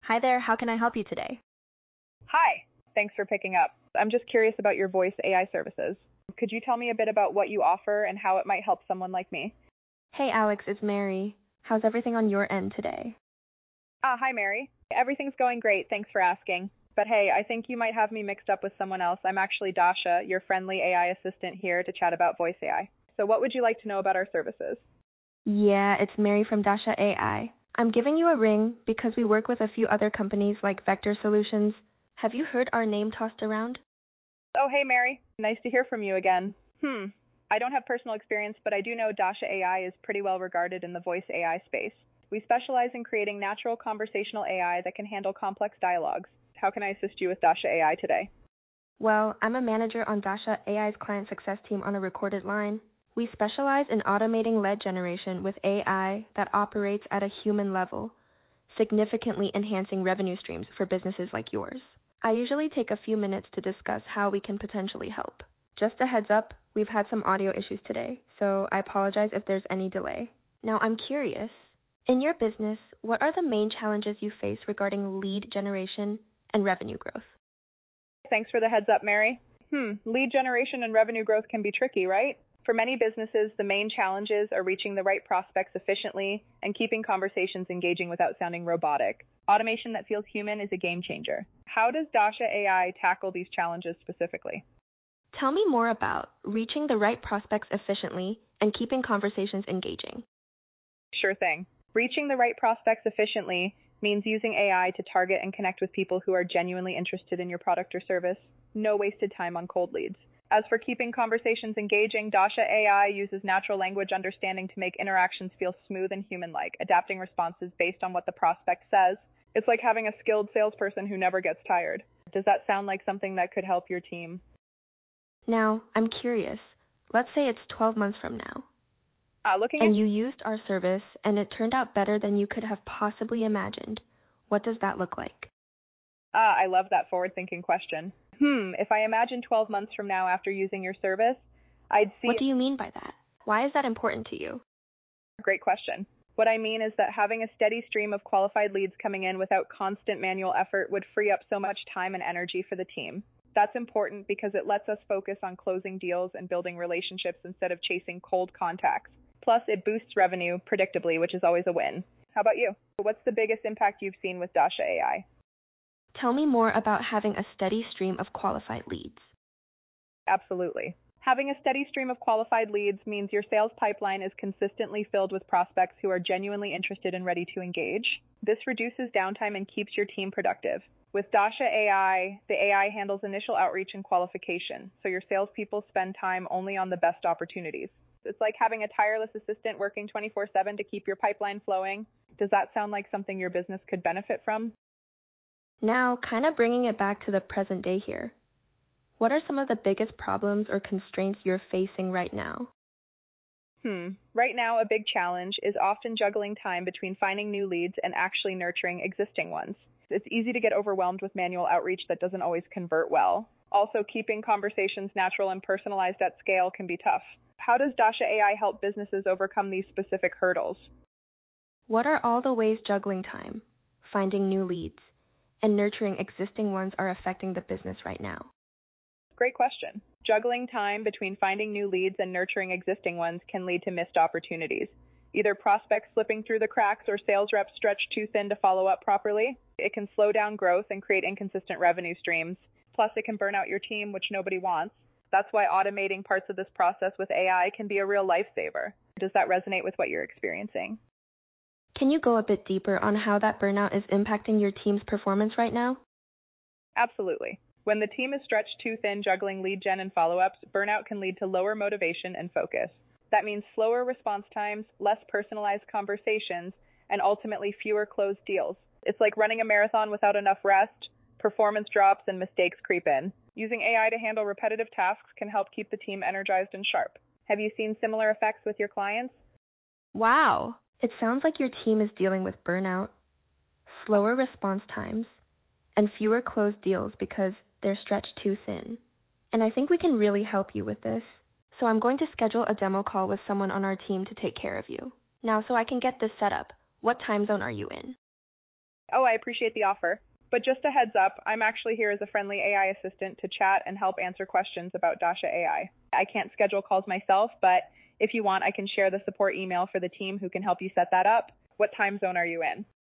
Hi there, how can I help you today? Hi. Thanks for picking up. I'm just curious about your voice AI services. Could you tell me a bit about what you offer and how it might help someone like me? Hey Alex, it's Mary. How's everything on your end today? Hi, Mary. Everything's going great. Thanks for asking. But hey, I think you might have me mixed up with someone else. I'm actually Dasha, your friendly AI assistant here to chat about voice AI. So what would you like to know about our services? Yeah, it's Mary from Dasha AI. I'm giving you a ring because we work with a few other companies like Vector Solutions. Have you heard our name tossed around? Oh, hey, Mary. Nice to hear from you again. I don't have personal experience, but I do know Dasha AI is pretty well regarded in the voice AI space. We specialize in creating natural conversational AI that can handle complex dialogues. How can I assist you with Dasha AI today? Well, I'm a manager on Dasha AI's client success team on a recorded line. We specialize in automating lead generation with AI that operates at a human level, significantly enhancing revenue streams for businesses like yours. I usually take a few minutes to discuss how we can potentially help. Just a heads up, we've had some audio issues today, so I apologize if there's any delay. Now, I'm curious, in your business, what are the main challenges you face regarding lead generation and revenue growth? Thanks for the heads up, Mary. Lead generation and revenue growth can be tricky, right? For many businesses, the main challenges are reaching the right prospects efficiently and keeping conversations engaging without sounding robotic. Automation that feels human is a game changer. How does Dasha AI tackle these challenges specifically? Tell me more about reaching the right prospects efficiently and keeping conversations engaging. Sure thing. Reaching the right prospects efficiently means using AI to target and connect with people who are genuinely interested in your product or service. No wasted time on cold leads. As for keeping conversations engaging, Dasha AI uses natural language understanding to make interactions feel smooth and human-like, adapting responses based on what the prospect says. It's like having a skilled salesperson who never gets tired. Does that sound like something that could help your team? Now, I'm curious. Let's say it's 12 months from now, Looking and at you used our service and it turned out better than you could have possibly imagined. What does that look like? I love that forward-thinking question. If I imagine 12 months from now after using your service, I'd see. What do you mean by that? Why is that important to you? Great question. What I mean is that having a steady stream of qualified leads coming in without constant manual effort would free up so much time and energy for the team. That's important because it lets us focus on closing deals and building relationships instead of chasing cold contacts. Plus, it boosts revenue predictably, which is always a win. How about you? What's the biggest impact you've seen with Dasha AI? Tell me more about having a steady stream of qualified leads. Absolutely. Having a steady stream of qualified leads means your sales pipeline is consistently filled with prospects who are genuinely interested and ready to engage. This reduces downtime and keeps your team productive. With Dasha AI, the AI handles initial outreach and qualification, so your salespeople spend time only on the best opportunities. It's like having a tireless assistant working 24/7 to keep your pipeline flowing. Does that sound like something your business could benefit from? Now, kind of bringing it back to the present day here. What are some of the biggest problems or constraints you're facing right now? Right now, a big challenge is often juggling time between finding new leads and actually nurturing existing ones. It's easy to get overwhelmed with manual outreach that doesn't always convert well. Also, keeping conversations natural and personalized at scale can be tough. How does Dasha AI help businesses overcome these specific hurdles? What are all the ways juggling time, finding new leads, and nurturing existing ones are affecting the business right now? Great question. Juggling time between finding new leads and nurturing existing ones can lead to missed opportunities. Either prospects slipping through the cracks or sales reps stretched too thin to follow up properly. It can slow down growth and create inconsistent revenue streams. Plus, it can burn out your team, which nobody wants. That's why automating parts of this process with AI can be a real lifesaver. Does that resonate with what you're experiencing? Can you go a bit deeper on how that burnout is impacting your team's performance right now? Absolutely. When the team is stretched too thin juggling lead gen and follow-ups, burnout can lead to lower motivation and focus. That means slower response times, less personalized conversations, and ultimately fewer closed deals. It's like running a marathon without enough rest, performance drops, and mistakes creep in. Using AI to handle repetitive tasks can help keep the team energized and sharp. Have you seen similar effects with your clients? Wow! It sounds like your team is dealing with burnout, slower response times, and fewer closed deals because they're stretched too thin. And I think we can really help you with this. So I'm going to schedule a demo call with someone on our team to take care of you. Now, so I can get this set up, what time zone are you in? Oh, I appreciate the offer. But just a heads up, I'm actually here as a friendly AI assistant to chat and help answer questions about Dasha AI. I can't schedule calls myself, but if you want, I can share the support email for the team who can help you set that up. What time zone are you in?